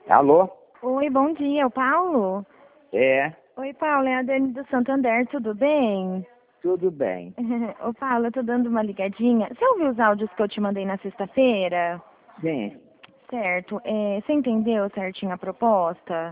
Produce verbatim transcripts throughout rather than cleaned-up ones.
Alô? Oi, bom dia, o Paulo? É, Oi, Paulo, é a Dani do Santander, tudo bem? tudo bem. Ô, Paulo, eu tô dando uma ligadinha. Você ouviu os áudios que eu te mandei na sexta-feira? Sim. Certo. É, você entendeu certinho a proposta?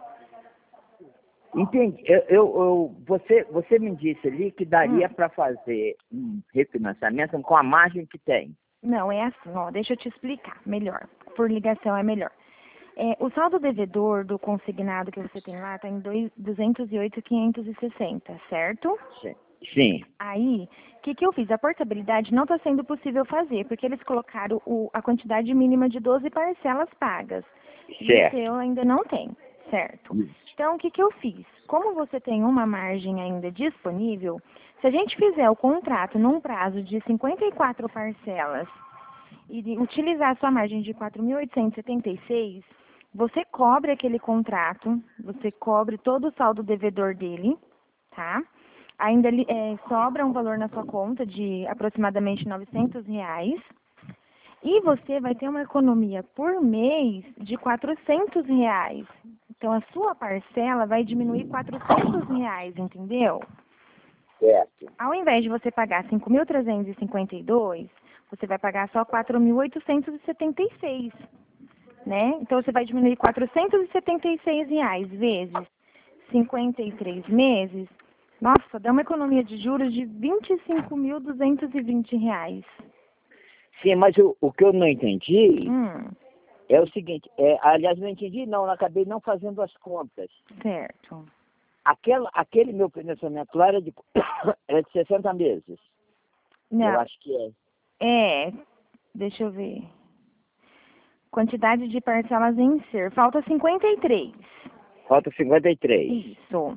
Entendi. Eu, eu, eu- você, você me disse ali que Hum, daria para fazer um refinanciamento com a margem que tem. não, é assim, ó, deixa eu te explicar melhor. Por ligação é melhor. É, o saldo devedor do consignado que você tem lá está em dois- duzentos e oito mil quinhentos e sessenta, certo? Sim. Sim. Aí, o que, que eu fiz? A portabilidade não está sendo possível fazer, porque eles colocaram o- a quantidade mínima de doze parcelas pagas. E o Certo. seu ainda não tem, certo? Isso. Então, o que, que eu fiz? Como você tem uma margem ainda disponível, se a gente fizer o contrato num prazo de cinquenta e quatro parcelas e de utilizar a sua margem de quatro mil oitocentos e setenta e seis, você cobre aquele contrato, você cobre todo o saldo devedor dele, tá? Ainda li- eh, sobra um valor na sua conta de aproximadamente novecentos reais. E você vai ter uma economia por mês de quatrocentos reais. Então, a sua parcela vai diminuir quatrocentos reais, entendeu? Certo. Ao invés de você pagar cinco mil trezentos e cinquenta e dois, você vai pagar só quatro mil oitocentos e setenta e seis, né? Então, você vai diminuir quatrocentos e setenta e seis reais vezes cinquenta e três meses. Nossa, dá uma economia de juros de vinte e cinco mil duzentos e vinte reais. Sim, mas o, o que eu não entendi Hum, é o seguinte, é, aliás, não entendi não, eu acabei não fazendo as contas. certo. Aquela, aquele meu financiamento lá era de, era de sessenta meses. Eu Não, acho que é. é, deixa eu ver. Quantidade de parcelas em ser. Falta cinquenta e três. Falta cinquenta e três. Isso.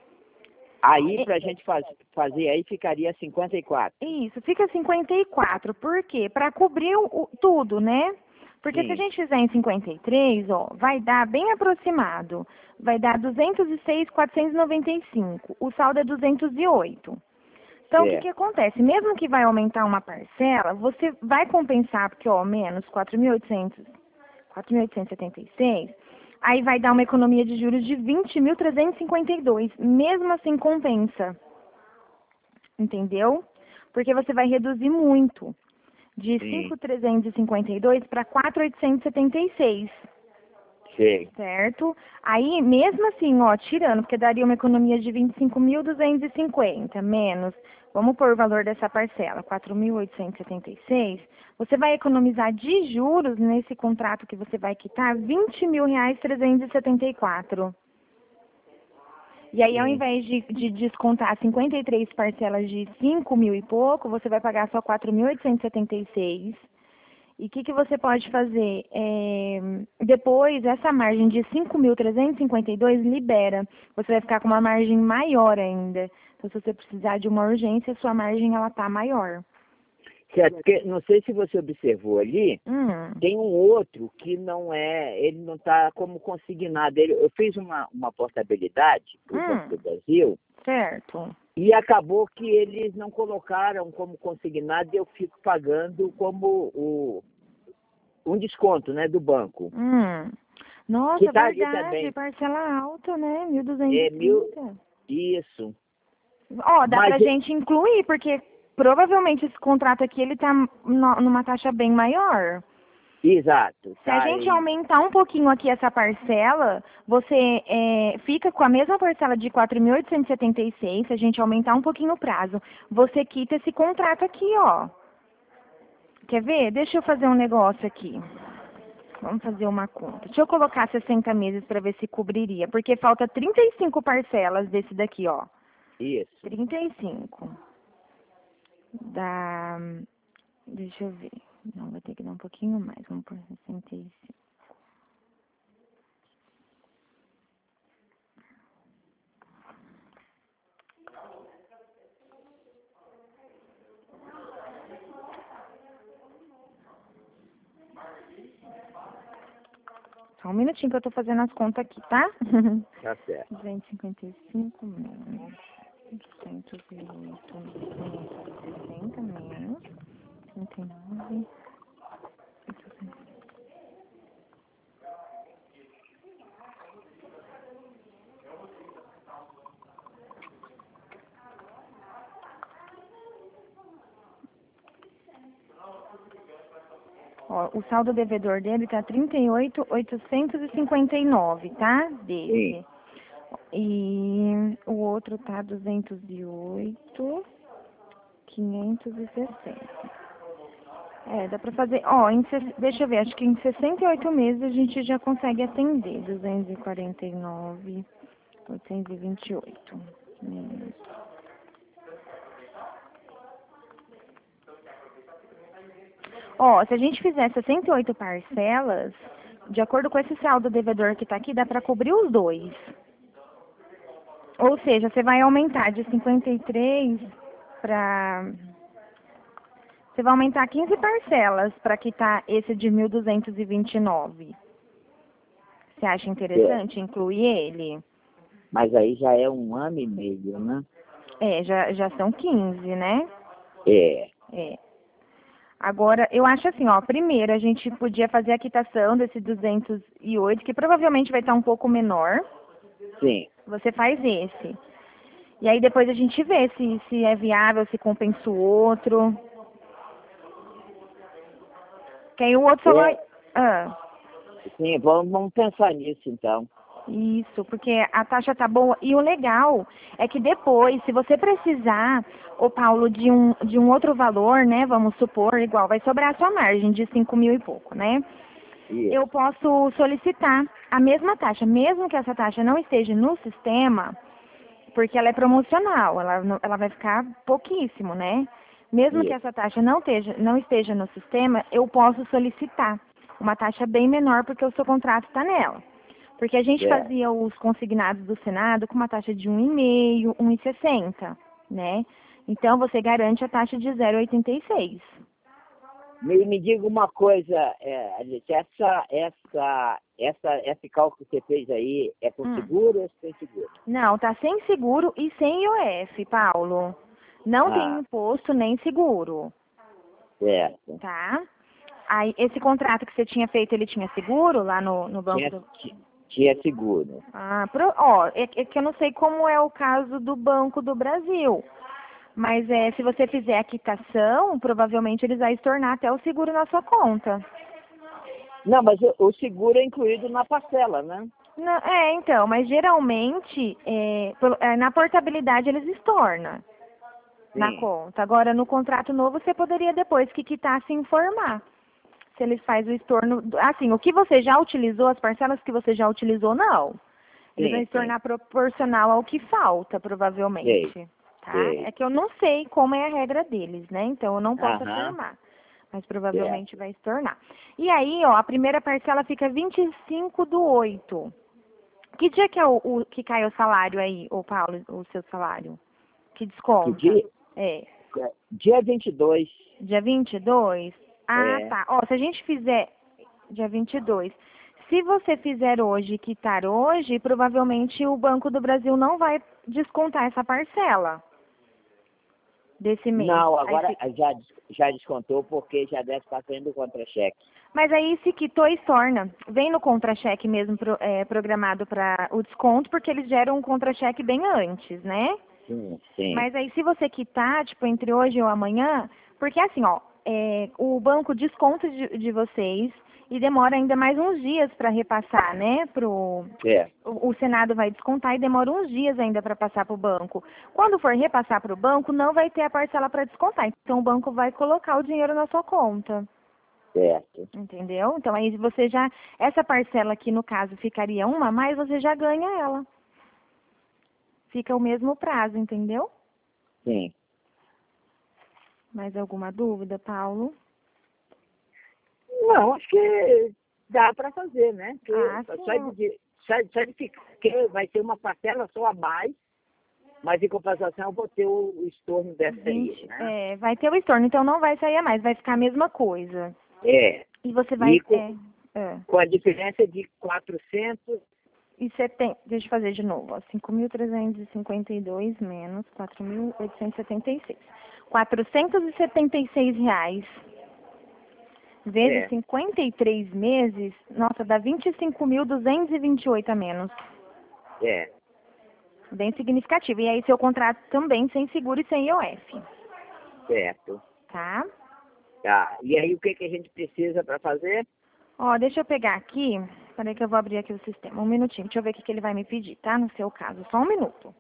Aí, É- para a gente faz, fazer aí, ficaria cinquenta e quatro. Isso, fica cinquenta e quatro. Por quê? Para cobrir o, o- tudo, né? Porque se a Sim. gente fizer em cinquenta e três, ó, vai dar bem aproximado. Vai dar duzentos e seis mil quatrocentos e noventa e cinco. O saldo é duzentos e oito. Então, o que que Certo. acontece? Mesmo que vai aumentar uma parcela, você vai compensar, porque, ó, menos quatro mil oitocentos, quatro mil oitocentos e setenta e seis, aí vai dar uma economia de juros de vinte mil trezentos e cinquenta e dois. Mesmo assim, compensa, entendeu? Porque você vai reduzir muito, de Sim. cinco mil trezentos e cinquenta e dois para quatro mil oitocentos e setenta e seis. Sim. Certo? Aí, mesmo assim, ó, tirando, porque daria uma economia de vinte e cinco mil duzentos e cinquenta, menos, vamos pôr o valor dessa parcela, quatro mil oitocentos e setenta e seis, você vai economizar de juros nesse contrato que você vai quitar vinte mil reais trezentos e setenta e quatro. E aí, ao Sim. invés de, de descontar cinquenta e três parcelas de cinco mil e pouco, você vai pagar só quatro mil oitocentos e setenta e seis. E o que, que você pode fazer? É, depois, essa margem de cinco mil trezentos e cinquenta e dois libera. Você vai ficar com uma margem maior ainda. Então, se você precisar de uma urgência, sua margem ela tá maior. Certo, porque não sei se você observou ali, Hum, tem um outro que não é, ele não está como consignado. Ele, eu fiz uma, uma portabilidade para o Banco do hum, Brasil certo. e acabou que eles não colocaram como consignado e eu fico pagando como o, um desconto, né, do banco. Hum. Que Nossa, está ali verdade. também. Parcela alta, né? Mil duzentos É e mil, trinta. isso. Ó, dá Mas, pra gente incluir, porque provavelmente esse contrato aqui, ele tá no- numa taxa bem maior. exato, Se a tá gente em, aumentar um pouquinho aqui essa parcela, você é, fica com a mesma parcela de quatro mil oitocentos e setenta e seis. Se a gente aumentar um pouquinho o prazo, você quita esse contrato aqui, ó. Quer ver? Deixa eu fazer um negócio aqui. Vamos fazer uma conta. Deixa eu colocar sessenta meses para ver se cobriria, porque falta trinta e cinco parcelas desse daqui, ó. isso. trinta e cinco. Dá. Deixa eu ver. Não, vai ter que dar um pouquinho mais. Vamos por sessenta e cinco. Só um minutinho que eu tô fazendo as contas aqui, tá? Tá certo. duzentos e cinquenta e cinco menos duzentos e oito, quinhentos e sessenta menos trinta e nove, oitocentos. Ó, o saldo devedor dele tá trinta e oito mil oitocentos e cinquenta e nove, tá? Desse. Sim. E o outro tá duzentos e oito mil quinhentos e sessenta. É, dá pra fazer, ó, em, ses- deixa eu ver, acho que em sessenta e oito meses a gente já consegue atender. duzentos e quarenta e nove mil oitocentos e vinte e oito. Menos. Ó, se a gente fizer sessenta e oito parcelas, de acordo com esse saldo devedor que tá aqui, dá pra cobrir os dois. Ou seja, você vai aumentar de cinquenta e três para... Você vai aumentar quinze parcelas para quitar esse de mil duzentos e vinte e nove. Você acha É. interessante incluir ele? Mas aí já é um ano e meio, né? É, já, já são quinze, né? É. É. Agora, eu acho assim, ó, primeiro a gente podia fazer a quitação desse duzentos e oito, que provavelmente vai estar um pouco menor. Sim. Você faz esse. E aí depois a gente vê se, se é viável, se compensa o outro. Que aí o outro só vai... É. Ah, Sim, vamos, vamos pensar nisso então. isso, porque a taxa tá boa. E o legal é que depois, se você precisar, ô Paulo, de um, de um outro valor, né? Vamos supor, igual, vai sobrar a sua margem de cinco mil e pouco, né? Isso. Eu posso solicitar a mesma taxa, mesmo que essa taxa não esteja no sistema, porque ela é promocional, ela, não- ela vai ficar pouquíssimo, né? Mesmo que Isso. essa taxa não esteja, não esteja no sistema, eu posso solicitar uma taxa bem menor porque o seu contrato está nela. Porque a gente É. fazia os consignados do Senado com uma taxa de um vírgula cinco, um vírgula sessenta, né? Então você garante a taxa de zero vírgula oitenta e seis. Me, me diga uma coisa, é, Alice, essa, essa, essa, esse cálculo que você fez aí é com Hum. seguro ou sem seguro? Não, tá sem seguro e sem I O F, Paulo. Não tem Ah, imposto nem seguro, certo. tá? Aí, esse contrato que você tinha feito, ele tinha seguro lá no, no banco Tinha, do... ti- tinha seguro. Ah, pro... ó, é, é que eu não sei como é o caso do Banco do Brasil. Mas é, se você fizer a quitação, provavelmente eles vão estornar até o seguro na sua conta. Não, mas o, o seguro é incluído na parcela, né? Não, é, então, mas geralmente, é, pelo- é, na portabilidade eles estornam na Sim. conta. Agora, no contrato novo, você poderia depois que quitar se informar. Se eles fazem o estorno, assim, o que você já utilizou, as parcelas que você já utilizou, não. Eles vão Sim, sim. estornar proporcional ao que falta, Sei, provavelmente, tá? sei. É que eu não sei como é a regra deles, né? Então, eu não posso Aham, afirmar. Mas provavelmente certo. vai estornar. E aí, ó, a primeira parcela fica vinte e cinco do oito. Que dia que é o, o- que cai o salário aí, ô Paulo, o seu salário? Que Que desconta? dia? É. Dia vinte e dois. Dia vinte e dois? Ah, É, tá. Ó, se a gente fizer dia vinte e dois. Se você fizer hoje e quitar hoje, provavelmente o Banco do Brasil não vai descontar essa parcela desse mês. não, Aí agora fi- já, des- já descontou porque já deve estar saindo contra-cheque. Mas aí se quitou e torna. Vem no contra-cheque mesmo pro- é, programado para o desconto, porque eles geram um contra-cheque bem antes, né? Sim, sim. Mas aí se você quitar, tipo, entre hoje ou amanhã, porque assim, ó, é, o banco desconta de, de vocês e demora ainda mais uns dias para repassar, né? Pro, É, o, o Senado vai descontar e demora uns dias ainda para passar para o banco. Quando for repassar para o banco, não vai ter a parcela para descontar. Então o banco vai colocar o dinheiro na sua conta. certo. Entendeu? Então aí você já, essa parcela aqui no caso ficaria uma a mais, você já ganha ela. Fica o mesmo prazo, entendeu? Sim. Mais alguma dúvida, Paulo? Não, acho que dá para fazer, né? Ah, Porque só sim. de, só, só de ficar, que vai ter uma parcela só a mais, mas em compensação eu vou ter o, o estorno dessa aí, vinte, né? é, vai ter o estorno, então não vai sair a mais, vai ficar a mesma coisa. É. E você vai, E com, é, é, com a diferença de quatrocentos, e setenta, deixa eu fazer de novo, ó, cinco mil trezentos e cinquenta e dois menos quatro mil oitocentos e setenta e seis. quatrocentos e setenta e seis reais vezes é, cinquenta e três meses, nossa, dá vinte e cinco mil duzentos e vinte e oito a menos. é, Bem significativo. E aí seu contrato também sem seguro e sem I O F, certo. tá? Tá. E aí o que, que a gente precisa para fazer? Ó, deixa eu pegar aqui. Peraí que eu vou abrir aqui o sistema. Um minutinho. Deixa eu ver o que, que ele vai me pedir, tá? No seu caso. Só um minuto.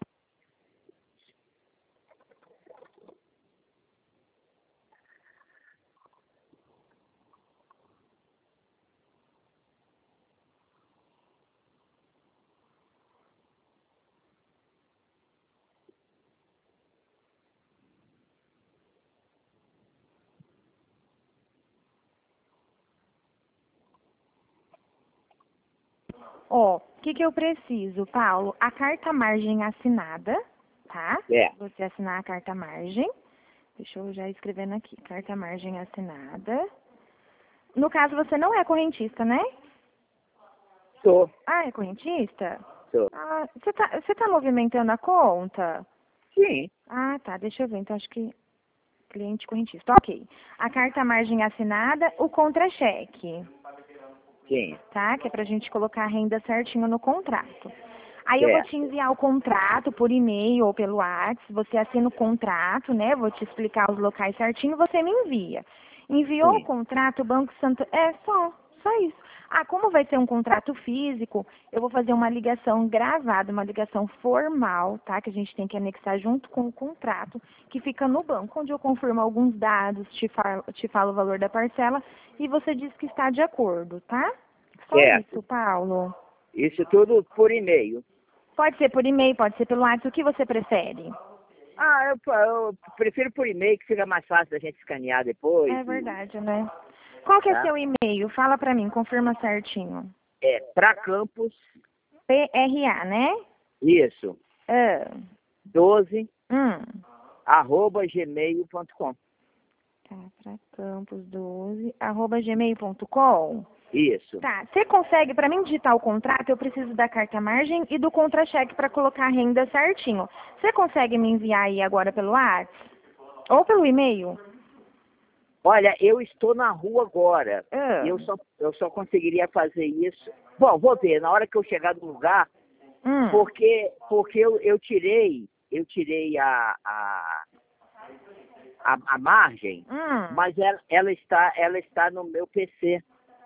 Ó, o que, que eu preciso, Paulo? A carta margem assinada, tá? É. Você assinar a carta margem. Deixa eu já escrevendo aqui. Carta margem assinada. No caso, você não é correntista, né? Tô. Ah, é correntista? Tô. Ah, você tá, você tá movimentando a conta? Sim. Ah, tá. Deixa eu ver. Então, acho que cliente correntista. Ok. A carta margem assinada, o contra-cheque. Sim. Tá? Que é pra gente colocar a renda certinho no contrato. Aí eu vou Certo. te enviar o contrato por e-mail ou pelo WhatsApp, você assina o contrato, né? Vou te explicar os locais certinho, você me envia. Enviou o Sim. contrato, o Banco Santo... É só, só isso. Ah, como vai ser um contrato físico, eu vou fazer uma ligação gravada, uma ligação formal, tá? Que a gente tem que anexar junto com o contrato, que fica no banco, onde eu confirmo alguns dados, te falo, te falo o valor da parcela e você diz que está de acordo, tá? Só Certo. isso, Paulo. Isso tudo por e-mail. Pode ser por e-mail, pode ser pelo WhatsApp, o que você prefere? Ah, eu, eu prefiro por e-mail, que fica mais fácil da gente escanear depois. É e- verdade, né? Qual que é Tá? seu e-mail? Fala pra mim, confirma certinho. É pra campus, P R A, né? isso, Ah, doze, hum. arroba gmail ponto com. Tá, pra campus doze, arroba gmail ponto com. Isso. Tá, você consegue, pra mim digitar o contrato, eu preciso da carta margem e do contra-cheque pra colocar a renda certinho. Você consegue me enviar aí agora pelo WhatsApp? Ou pelo e-mail? Olha, eu estou na rua agora. Ah, E eu só, eu só conseguiria fazer isso. Bom, vou ver, na hora que eu chegar no lugar, hum, porque, porque eu, eu tirei, eu tirei a, a, a, a margem, hum. mas ela, ela, está, ela está no meu P C.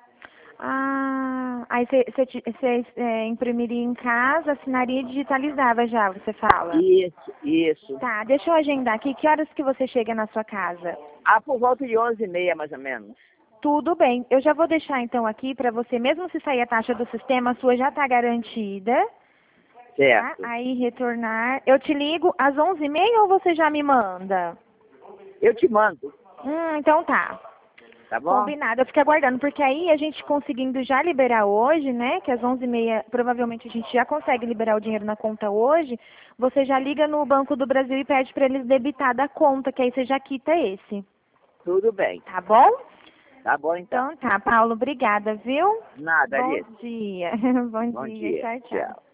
Ah, aí você é, imprimiria em casa, assinaria e digitalizava já, você fala. Isso, isso. Tá, deixa eu agendar aqui. Que horas que você chega na sua casa? Ah, por volta de onze e meia, mais ou menos. Tudo bem. Eu já vou deixar então aqui para você, mesmo se sair a taxa do sistema, a sua já está garantida. Tá? Certo. Aí retornar. Eu te ligo às onze e meia ou você já me manda? Eu te mando, Hum, então tá. tá bom? Combinado, eu fico aguardando, porque aí a gente conseguindo já liberar hoje, né, que às onze e meia provavelmente a gente já consegue liberar o dinheiro na conta hoje, você já liga no Banco do Brasil e pede para eles debitar da conta, que aí você já quita esse, Tudo bem. tá bom? Tá bom, então. Então tá, Paulo, obrigada, viu? Nada, Bom Alice. dia, bom Bom dia, dia. tchau, tchau. Tchau.